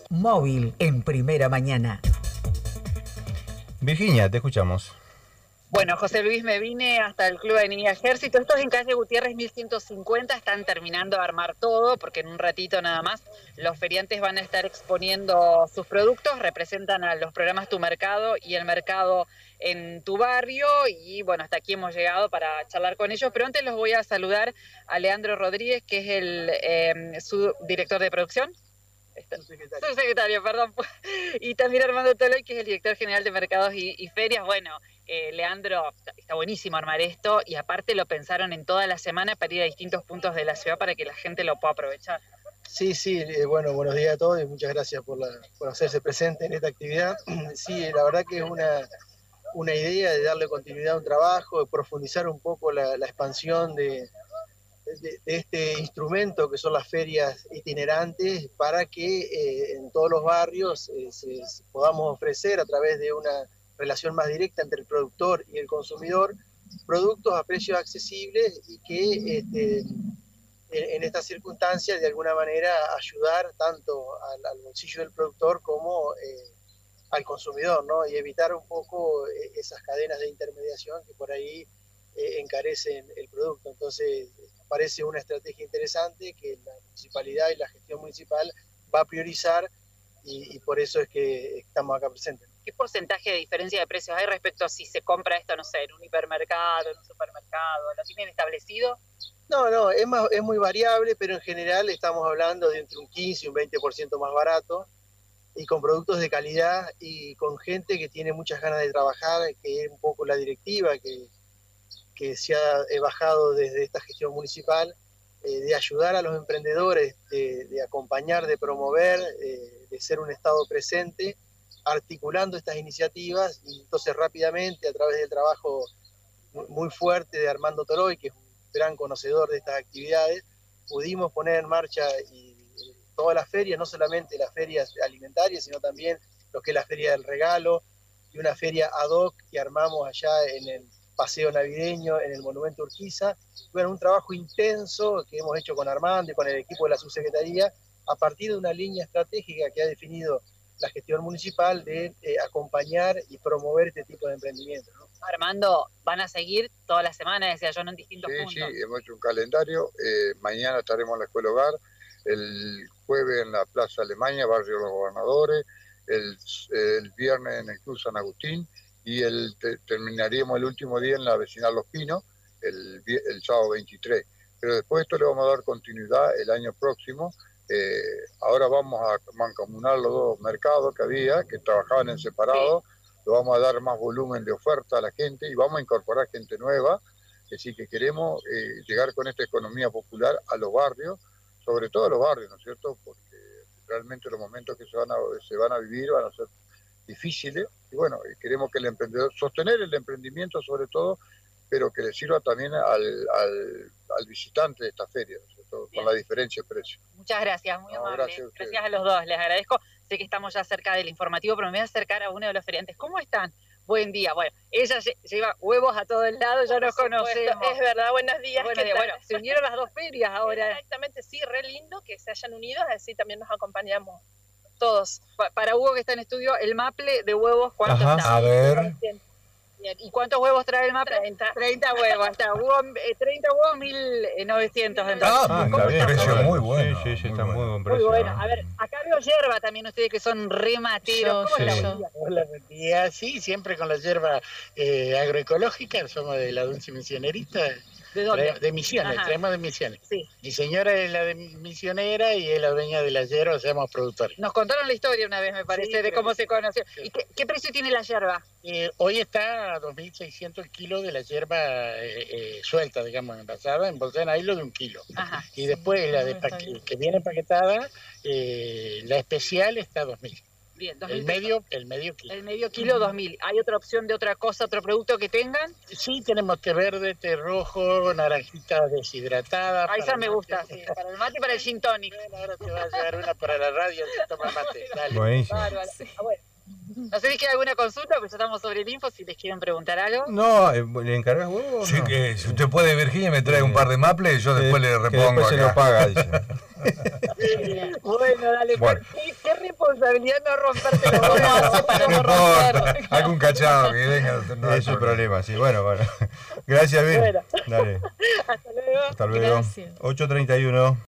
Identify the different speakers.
Speaker 1: Móvil en Primera Mañana.
Speaker 2: Virginia, te escuchamos.
Speaker 3: Bueno, José Luis, me vine hasta el Club de Niña Ejército. Estos en calle Gutiérrez 1150 están terminando de armar todo, porque en un ratito nada más los feriantes van a estar exponiendo sus productos, representan a los programas Tu Mercado y el mercado en tu barrio, y bueno, hasta aquí hemos llegado para charlar con ellos, pero antes los voy a saludar a Leandro Rodríguez, que es su director de producción. Subsecretario, perdón. Y también Armando Toloy, que es el director general de Mercados y Ferias. Bueno, Leandro, está buenísimo armar esto, y aparte lo pensaron en toda la semana para ir a distintos puntos de la ciudad para que la gente lo pueda aprovechar.
Speaker 4: Sí, bueno, buenos días a todos y muchas gracias por hacerse presente en esta actividad. Sí, la verdad que es una idea de darle continuidad a un trabajo, de profundizar un poco la expansión de este instrumento que son las ferias itinerantes, para que en todos los barrios podamos ofrecer, a través de una relación más directa entre el productor y el consumidor, productos a precios accesibles y que en estas circunstancias de alguna manera ayudar tanto al bolsillo del productor como al consumidor, ¿no? Y evitar un poco esas cadenas de intermediación que por ahí encarecen el producto. Entonces parece una estrategia interesante que la municipalidad y la gestión municipal va a priorizar, y por eso es que estamos acá presentes.
Speaker 3: ¿Qué porcentaje de diferencia de precios hay respecto a si se compra esto, no sé, en un hipermercado, en un supermercado? ¿Lo tienen establecido?
Speaker 4: No, es muy variable, pero en general estamos hablando de entre un 15 y un 20% más barato, y con productos de calidad y con gente que tiene muchas ganas de trabajar, que es un poco la directiva que se ha bajado desde esta gestión municipal, de ayudar a los emprendedores, de acompañar, de promover, de ser un Estado presente, articulando estas iniciativas. Y entonces rápidamente, a través del trabajo muy fuerte de Armando Toloy, que es un gran conocedor de estas actividades, pudimos poner en marcha todas las ferias, no solamente las ferias alimentarias, sino también lo que es la feria del regalo, y una feria ad hoc que armamos allá en el paseo navideño, en el Monumento Urquiza. Bueno, un trabajo intenso que hemos hecho con Armando y con el equipo de la subsecretaría, a partir de una línea estratégica que ha definido la gestión municipal de acompañar y promover este tipo de emprendimientos, ¿no?
Speaker 3: Armando, ¿van a seguir toda la semana, decía yo, en distintos puntos?
Speaker 5: Sí, hemos hecho un calendario. Mañana estaremos en la Escuela Hogar, el jueves en la Plaza Alemania, Barrio de los Gobernadores, el viernes en el Club San Agustín, y terminaríamos el último día en la Vecinal Los Pinos, el sábado 23. Pero después esto le vamos a dar continuidad el año próximo. Ahora vamos a mancomunar los dos mercados que trabajaban en separado. Sí. Le vamos a dar más volumen de oferta a la gente y vamos a incorporar gente nueva. Así que queremos llegar con esta economía popular a los barrios, sobre todo a los barrios, ¿no es cierto? Porque realmente los momentos que se van a vivir van a ser difíciles, y bueno, queremos que el emprendedor, sostener el emprendimiento sobre todo, pero que le sirva también al visitante de esta feria, ¿no es cierto? Con la diferencia de precio.
Speaker 3: Muchas gracias, muy amable. Gracias a los dos, les agradezco. Sé que estamos ya cerca del informativo, pero me voy a acercar a uno de los feriantes. ¿Cómo están? Buen día. Bueno, ella lleva huevos a todo el lado, ya nos conocemos.
Speaker 6: Es verdad, buenos días.
Speaker 3: Bueno, se unieron las dos ferias ahora.
Speaker 6: Exactamente, sí, re lindo que se hayan unido, así también nos acompañamos todos.
Speaker 3: Para Hugo, que está en estudio, el maple de huevos, ¿cuánto está?
Speaker 2: A ver.
Speaker 3: Bien. ¿Y cuántos huevos trae el maple?
Speaker 6: 30
Speaker 3: huevos. Hasta Hugo, 30 huevos, 1.900.
Speaker 2: Está bien, precio muy bueno.
Speaker 7: Sí, está muy buen
Speaker 3: precio.
Speaker 7: Muy
Speaker 3: bueno. A ver, acá veo yerba también, ustedes que son remateros. ¿Cómo es la buen día?
Speaker 8: Hola, buen día. Sí, siempre con la yerba agroecológica. Somos de la Dulce Misionerista.
Speaker 3: ¿De dónde?
Speaker 8: De Misiones, traemos de Misiones.
Speaker 3: Sí.
Speaker 8: Mi señora es la de misionera y es la dueña de la yerba, somos productores.
Speaker 3: Nos contaron la historia una vez, me parece, de cómo se conoció. ¿Y qué precio tiene la yerba?
Speaker 8: Hoy está a 2.600 el kilo de la yerba suelta, digamos, envasada, embolsada en hilo de 1 kilo.
Speaker 3: Ajá.
Speaker 8: Y después la que viene empaquetada, la especial está a 2.000.
Speaker 3: Bien,
Speaker 8: el medio kilo.
Speaker 3: El medio kilo, 2.000. ¿Hay otra opción de otra cosa, otro producto que tengan?
Speaker 8: Sí, tenemos té verde, té rojo, naranjita deshidratada.
Speaker 3: Ahí ya me gusta, sí. Para el mate y para el gin tonic.
Speaker 8: Bueno, ahora te va a llegar una para la radio, te toma mate. Dale.
Speaker 2: Buenísimo.
Speaker 3: Sí. Bueno. No sé si queda alguna consulta, pero ya estamos sobre el info, si les quieren preguntar algo.
Speaker 2: No, ¿le encargas huevo?
Speaker 7: Sí,
Speaker 2: no?
Speaker 7: que si usted puede, Virginia, me trae un par de maples, yo después le repongo
Speaker 2: después
Speaker 7: acá.
Speaker 2: se lo paga, dice.
Speaker 3: Bueno, dale.
Speaker 2: Bueno.
Speaker 3: ¿Qué responsabilidad responsabilidad no romperte los
Speaker 6: ¿Cómo hace para
Speaker 7: No
Speaker 6: no
Speaker 7: importa,
Speaker 6: romper?
Speaker 7: algún cachado que venga. No hay
Speaker 2: Es el
Speaker 7: problema.
Speaker 2: problema, sí. Bueno. Gracias, Vir.
Speaker 3: Bueno.
Speaker 2: Dale.
Speaker 3: Hasta luego.
Speaker 2: Hasta luego.
Speaker 6: Gracias.
Speaker 2: 8:31.